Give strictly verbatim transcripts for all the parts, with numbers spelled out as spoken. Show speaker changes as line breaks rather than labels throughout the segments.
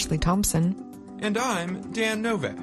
Ashley Thompson.
And I'm Dan Novak.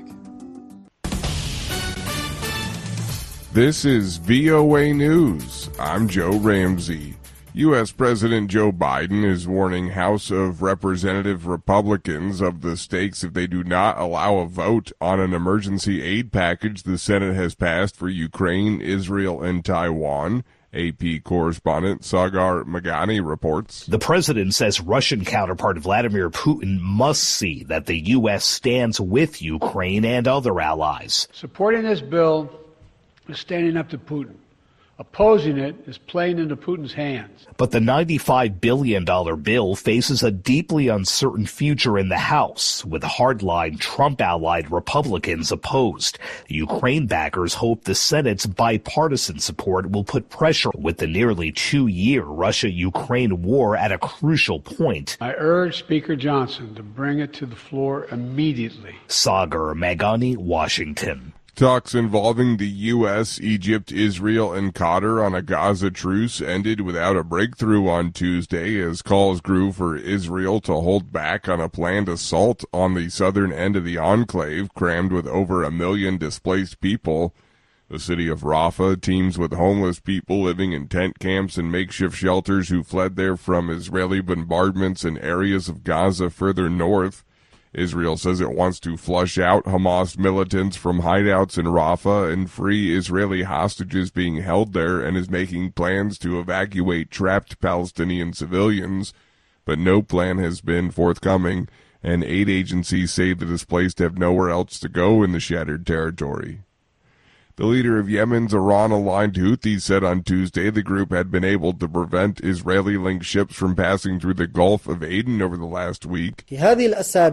This is V O A News. I'm Joe Ramsey. U S. President Joe Biden is warning House of Representative Republicans of the stakes if they do not allow a vote on an emergency aid package the Senate has passed for Ukraine, Israel, and Taiwan. A P correspondent Sagar Magani reports.
The president says Russian counterpart Vladimir Putin must see that the U S stands with Ukraine and other allies.
Supporting this bill is standing up to Putin. Opposing it is playing into Putin's hands.
But the ninety-five billion dollars bill faces a deeply uncertain future in the House, with hardline Trump-allied Republicans opposed. Ukraine backers hope the Senate's bipartisan support will put pressure with the nearly two-year Russia-Ukraine war at a crucial point.
I urge Speaker Johnson to bring it to the floor immediately.
Sagar Magani, Washington.
Talks involving the U S, Egypt, Israel, and Qatar on a Gaza truce ended without a breakthrough on Tuesday as calls grew for Israel to hold back on a planned assault on the southern end of the enclave, crammed with over a million displaced people. The city of Rafah teems with homeless people living in tent camps and makeshift shelters who fled there from Israeli bombardments in areas of Gaza further north. Israel says it wants to flush out Hamas militants from hideouts in Rafah and free Israeli hostages being held there, and is making plans to evacuate trapped Palestinian civilians. But no plan has been forthcoming, and aid agencies say the displaced have nowhere else to go in the shattered territory. The leader of Yemen's Iran-aligned Houthis said on Tuesday the group had been able to prevent Israeli-linked ships from passing through the Gulf of Aden over the last week.